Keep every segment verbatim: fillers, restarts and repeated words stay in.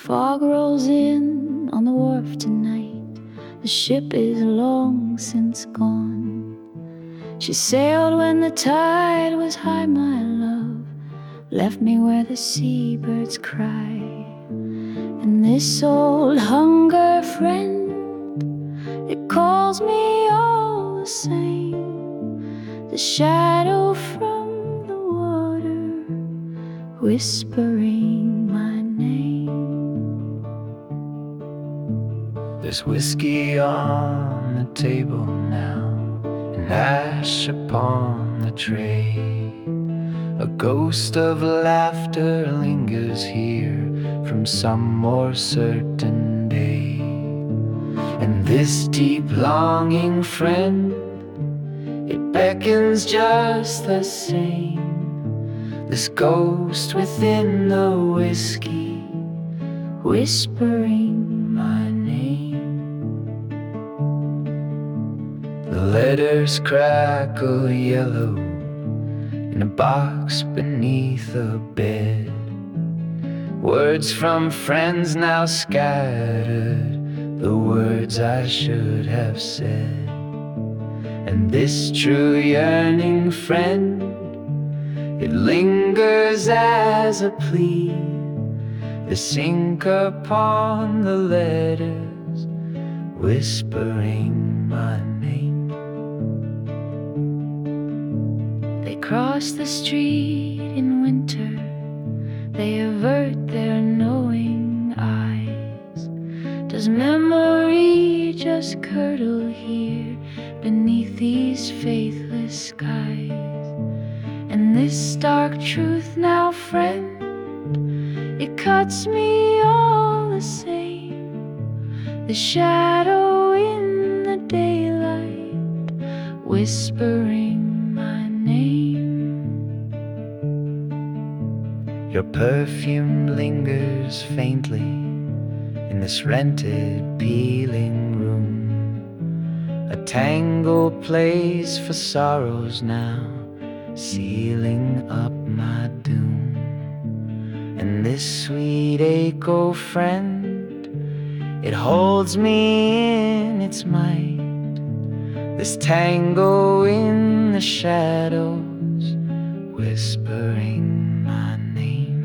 fog rolls in on the wharf tonight. The ship is long since gone. She sailed when the tide was high, my love, left me where the seabirds cry. And this old hunger friend, it calls me all the same. The shadow from the water, whispering my name. There's whiskey on the table now, and ash upon the tray. A ghost of laughter lingers here from some more certain day. And this deep longing friend, it beckons just the same. This ghost within the whiskey, whispering my name. The letters crackle yellow in a box beneath a bed. Words from friends now scattered, the words I should have said. And this true yearning friend, it lingers as a plea, this ink upon the letters, whispering my name. They cross the street in winter, they avert their knowing eyes. Does memory just curdle here beneath these faithless skies? And this dark truth now, friend, it cuts me all the same. The shadow in the daylight, whispering my name. Your perfume lingers faintly in this rented, peeling room, a tangled place for sorrows now, sealing up my doom. And this sweet ache, oh friend, it holds me in its might, this tango in the shadows, whispering my name.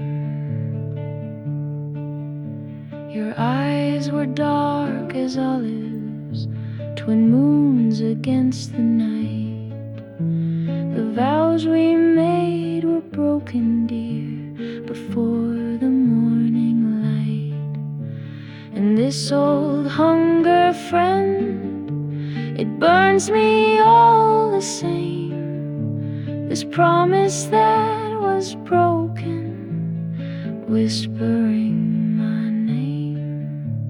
Your eyes were dark as olives, twin moons against the night. The vows we made were broken, dear, before the morning light. And this old hunger friend, it burns me all the same. This promise that was broken, whispering my name.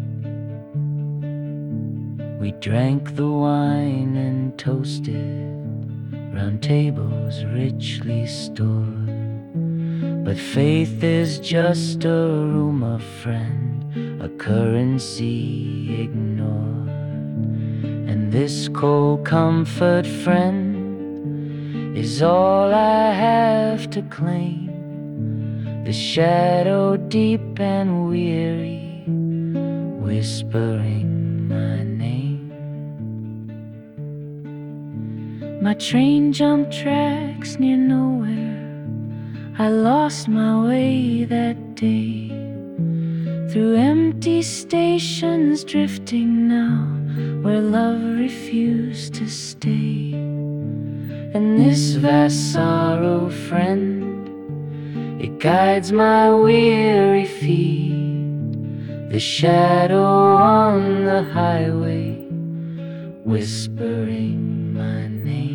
We drank the wine and toasted round tables richly stored, but faith is just a rumor, friend, a currency ignored. And this cold comfort, friend, is all I have to claim. The shadow deep and weary, whispering my name. My train jumped tracks near nowhere, I lost my way that day. Through empty stations drifting now, where love refused to stay. And this vast sorrow, friend, it guides my weary feet. The shadow on the highway, whispering my name.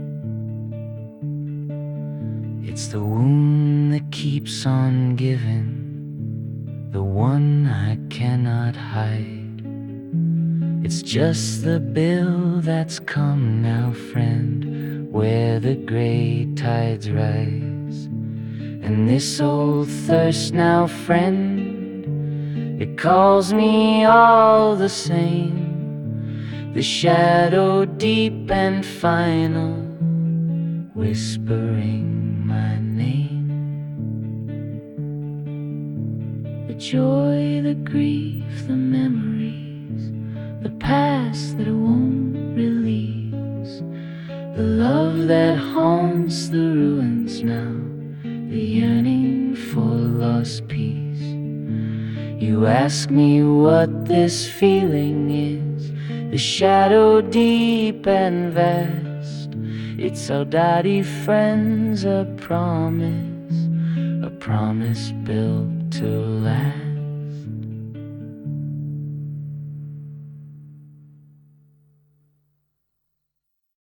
It's the wound that keeps on giving, the one I cannot hide. It's just the bill that's come now, friend, where the gray tides rise. And this old thirst now, friend, it calls me all the same. The shadow deep and final, whispering my name. The joy, the grief, the memories, the past that won't release, the love that haunts the ruins now, the yearning for lost peace. You ask me what this feeling is, the shadow deep and vast. It's Saudade, friends, a promise, a promise built to last.